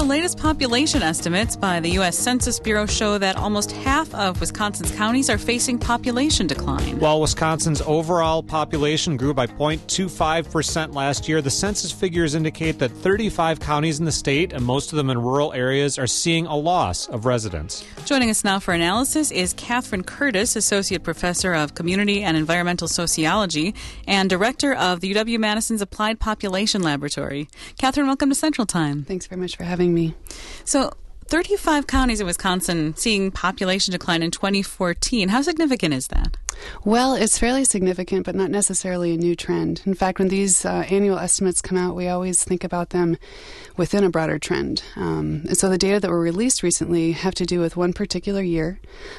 The latest population estimates by the U.S. Census Bureau show that almost half of Wisconsin's counties are facing population decline. While Wisconsin's overall population grew by 0.25% last year, the census figures indicate that 35 counties in the state, and most of them in rural areas, are seeing a loss of residents. Joining us now for analysis is Catherine Curtis, Associate Professor of Community and Environmental Sociology and Director of the UW-Madison's Applied Population Laboratory. Catherine, welcome to Central Time. Thanks very much for having me. So, 35 counties in Wisconsin seeing population decline in 2014. How significant is that? Well, it's fairly significant, but not necessarily a new trend. In fact, when these annual estimates come out, we always think about them within a broader trend. And so the data that were released recently have to do with one particular year,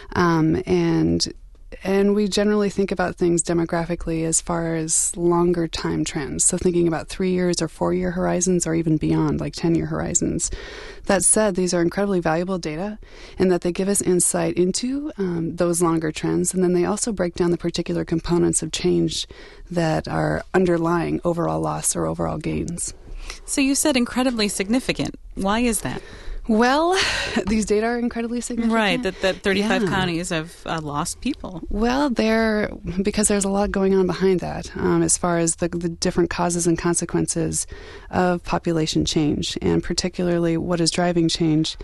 and we generally think about things demographically as far as longer time trends. So thinking about 3 years or 4 year horizons or even beyond, like 10-year horizons. That said, these are incredibly valuable data in that they give us insight into those longer trends, and then they also break down the particular components of change that are underlying overall loss or overall gains. So you said incredibly significant. Why is that? Well, these data are incredibly significant. Right, that 35 counties have lost people. Well, because there's a lot going on behind that as far as the different causes and consequences of population change, and particularly what is driving change.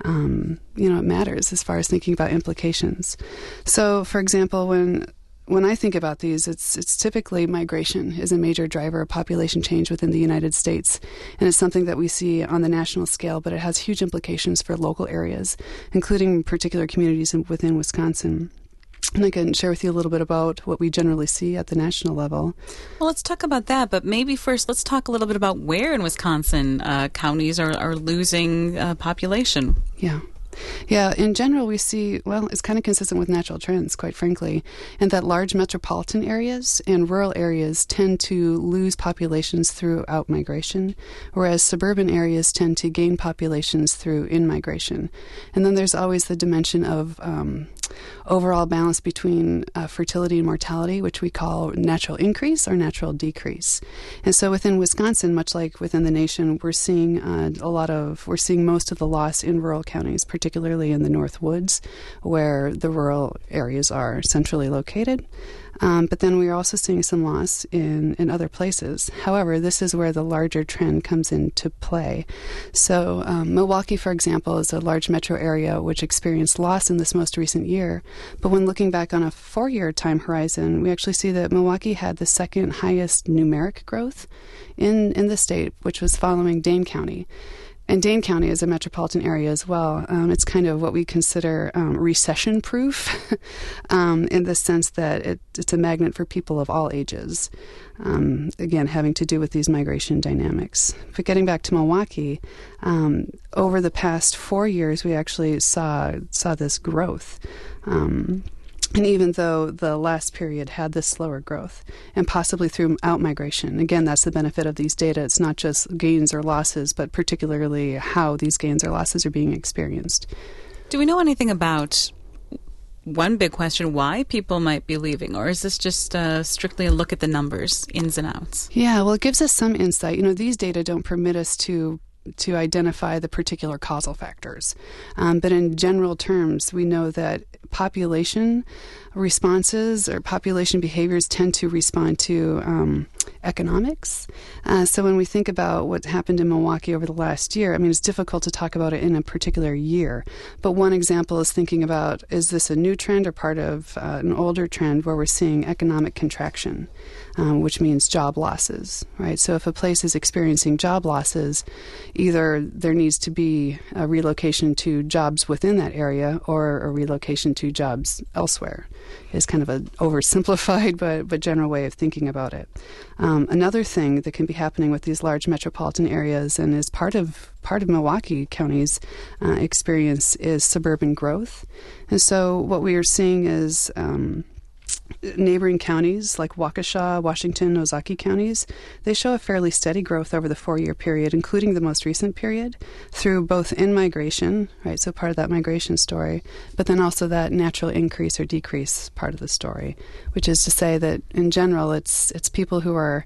It matters as far as thinking about implications. So, for example, when I think about these, it's typically migration is a major driver of population change within the United States. And it's something that we see on the national scale, but it has huge implications for local areas, including particular communities within Wisconsin. And I can share with you a little bit about what we generally see at the national level. Well, let's talk about that, but maybe first let's talk a little bit about where in Wisconsin counties are losing population. Yeah, in general, we see, it's kind of consistent with natural trends, quite frankly, and that large metropolitan areas and rural areas tend to lose populations through out-migration, whereas suburban areas tend to gain populations through in-migration. And then there's always the dimension of overall balance between fertility and mortality, which we call natural increase or natural decrease. And so within Wisconsin, much like within the nation, we're seeing most of the loss in rural counties, particularly in the North Woods, where the rural areas are centrally located. But then we are also seeing some loss in other places. However, this is where the larger trend comes into play. So Milwaukee, for example, is a large metro area which experienced loss in this most recent year. But when looking back on a 4-year time horizon, we actually see that Milwaukee had the second highest numeric growth in the state, which was following Dane County. And Dane County is a metropolitan area as well. It's kind of what we consider recession-proof in the sense that it's a magnet for people of all ages, again, having to do with these migration dynamics. But getting back to Milwaukee, over the past 4 years, we actually saw this growth. And even though the last period had this slower growth, and possibly through out-migration, again, that's the benefit of these data. It's not just gains or losses, but particularly how these gains or losses are being experienced. Do we know anything about, one big question, why people might be leaving? Or is this just strictly a look at the numbers, ins and outs? Yeah, well, it gives us some insight. These data don't permit us to identify the particular causal factors. But in general terms, we know that population responses or population behaviors tend to respond to economics. So when we think about what happened in Milwaukee over the last year, it's difficult to talk about it in a particular year. But one example is thinking about, is this a new trend or part of an older trend where we're seeing economic contraction, which means job losses, right? So if a place is experiencing job losses, either there needs to be a relocation to jobs within that area or a relocation to jobs elsewhere. Is kind of an oversimplified but general way of thinking about it. Another thing that can be happening with these large metropolitan areas and is part of Milwaukee County's experience is suburban growth. And so what we are seeing is neighboring counties like Waukesha, Washington, Ozaukee counties, they show a fairly steady growth over the 4-year period, including the most recent period, through both in-migration, right, so part of that migration story, but then also that natural increase or decrease part of the story, which is to say that in general it's people who are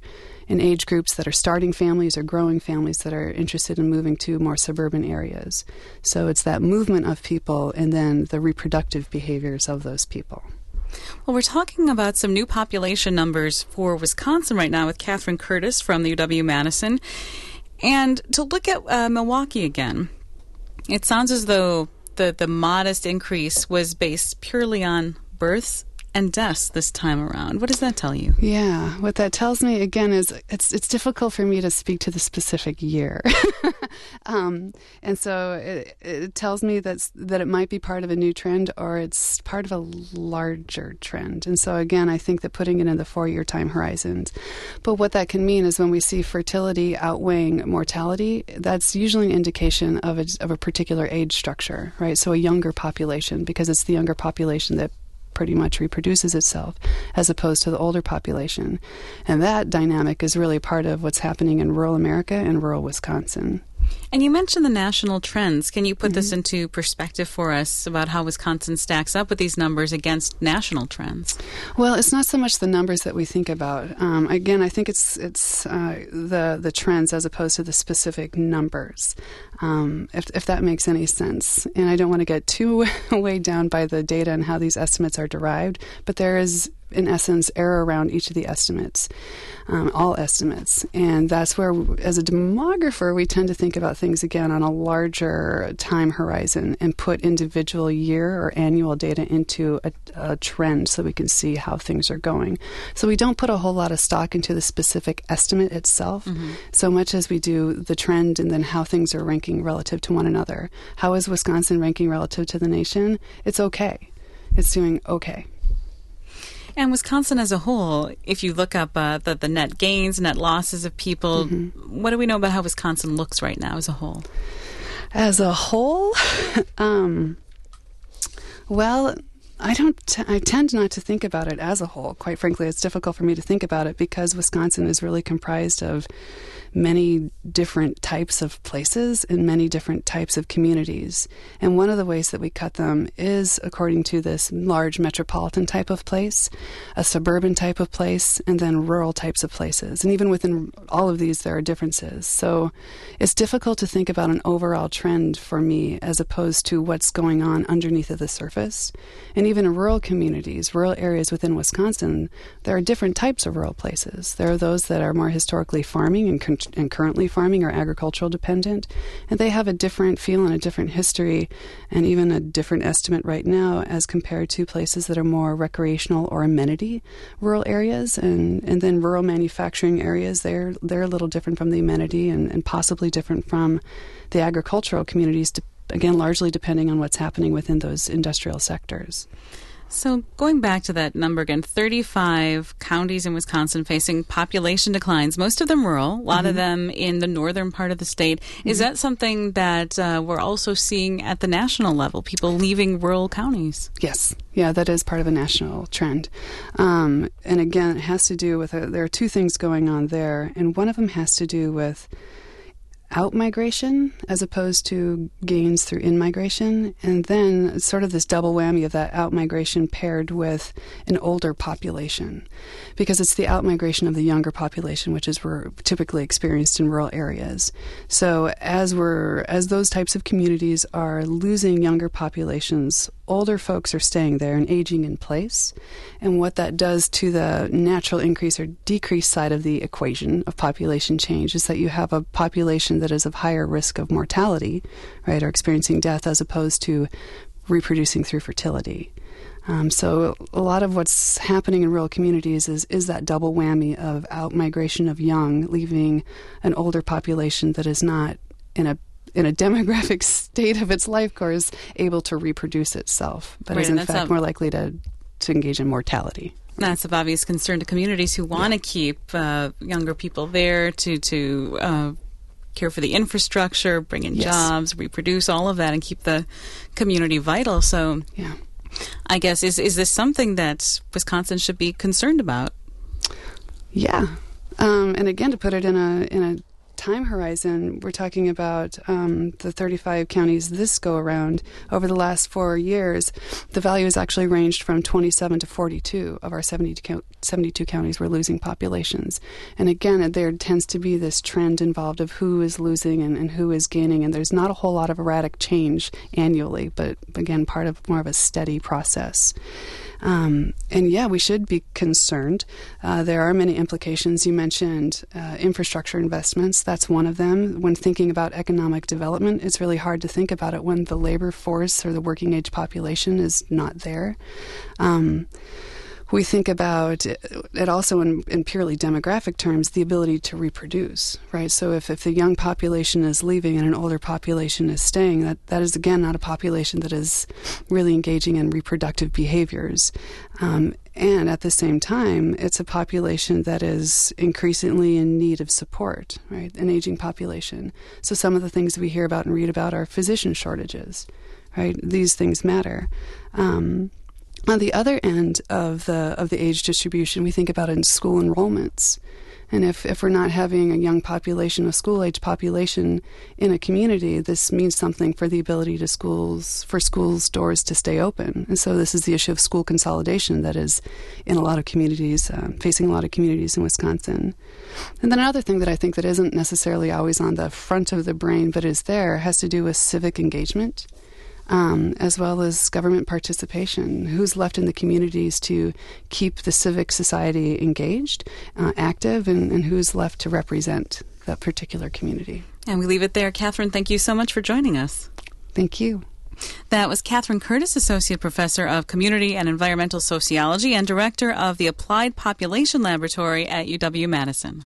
in age groups that are starting families or growing families that are interested in moving to more suburban areas. So it's that movement of people and then the reproductive behaviors of those people. Well, we're talking about some new population numbers for Wisconsin right now with Catherine Curtis from the UW-Madison. And to look at Milwaukee again, it sounds as though the modest increase was based purely on births and deaths this time around. What does that tell you? Yeah, what that tells me, again, is it's difficult for me to speak to the specific year. And so it tells me that it might be part of a new trend or it's part of a larger trend. And so, again, I think that putting it in the 4-year time horizons. But what that can mean is when we see fertility outweighing mortality, that's usually an indication of a particular age structure, right? So a younger population, because it's the younger population that pretty much reproduces itself as opposed to the older population. And that dynamic is really part of what's happening in rural America and rural Wisconsin. And you mentioned the national trends. Can you put this into perspective for us about how Wisconsin stacks up with these numbers against national trends? Well, it's not so much the numbers that we think about. Again, I think it's the trends as opposed to the specific numbers, if that makes any sense. And I don't want to get too weighed down by the data and how these estimates are derived, but there is, in essence, error around each of the estimates, all estimates. And that's where, as a demographer, we tend to think about things, again, on a larger time horizon and put individual year or annual data into a trend so we can see how things are going. So we don't put a whole lot of stock into the specific estimate itself, so much as we do the trend and then how things are ranking relative to one another. How is Wisconsin ranking relative to the nation? It's okay. It's doing okay. And Wisconsin as a whole, if you look up the net gains, net losses of people, what do we know about how Wisconsin looks right now as a whole? As a whole? Well, I tend not to think about it as a whole. Quite frankly, it's difficult for me to think about it because Wisconsin is really comprised of many different types of places and many different types of communities. And one of the ways that we cut them is according to this large metropolitan type of place, a suburban type of place, and then rural types of places. And even within all of these, there are differences. So it's difficult to think about an overall trend for me as opposed to what's going on underneath of the surface. And even in rural communities, rural areas within Wisconsin, there are different types of rural places. There are those that are more historically farming and currently farming or agricultural dependent, and they have a different feel and a different history and even a different estimate right now as compared to places that are more recreational or amenity rural areas, and then rural manufacturing areas, they're a little different from the amenity and possibly different from the agricultural communities, again, largely depending on what's happening within those industrial sectors. So going back to that number again, 35 counties in Wisconsin facing population declines, most of them rural, a lot of them in the northern part of the state. Is that something that we're also seeing at the national level, people leaving rural counties? Yes. Yeah, that is part of a national trend. And again, it has to do with, there are two things going on there, and one of them has to do with out-migration as opposed to gains through in-migration, and then sort of this double whammy of that out-migration paired with an older population, because it's the out-migration of the younger population, which is typically experienced in rural areas. So as those types of communities are losing younger populations, older folks are staying there and aging in place. And what that does to the natural increase or decrease side of the equation of population change is that you have a population that is of higher risk of mortality, right, or experiencing death as opposed to reproducing through fertility. So a lot of what's happening in rural communities is that double whammy of out-migration of young, leaving an older population that is not in a demographic state of its life course able to reproduce itself, but is in fact more likely to engage in mortality. That's of obvious concern to communities who want to keep younger people there to care for the infrastructure, bring in jobs, reproduce, all of that, and keep the community vital. So I guess, is this something that Wisconsin should be concerned about? Yeah. And again, to put it in a time horizon, we're talking about the 35 counties this go around. Over the last 4 years, the value has actually ranged from 27 to 42 of our 72 counties were losing populations. And again, there tends to be this trend involved of who is losing and who is gaining, and there's not a whole lot of erratic change annually, but again, part of more of a steady process. And yeah, we should be concerned. There are many implications. You mentioned infrastructure investments. That's one of them. When thinking about economic development, it's really hard to think about it when the labor force or the working age population is not there. We think about it also in purely demographic terms, the ability to reproduce, right? So if the young population is leaving and an older population is staying, that is, again, not a population that is really engaging in reproductive behaviors. And at the same time, it's a population that is increasingly in need of support, right? An aging population. So some of the things we hear about and read about are physician shortages, right? These things matter. On the other end of the age distribution, we think about it in school enrollments. And if we're not having a young population, a school-age population in a community, this means something for the ability for schools' doors to stay open. And so this is the issue of school consolidation that is in a lot of communities, facing a lot of communities in Wisconsin. And then another thing that I think that isn't necessarily always on the front of the brain, but is there, has to do with civic engagement. As well as government participation. Who's left in the communities to keep the civic society engaged, active, and who's left to represent that particular community. And we leave it there. Catherine, thank you so much for joining us. Thank you. That was Catherine Curtis, Associate Professor of Community and Environmental Sociology and Director of the Applied Population Laboratory at UW-Madison.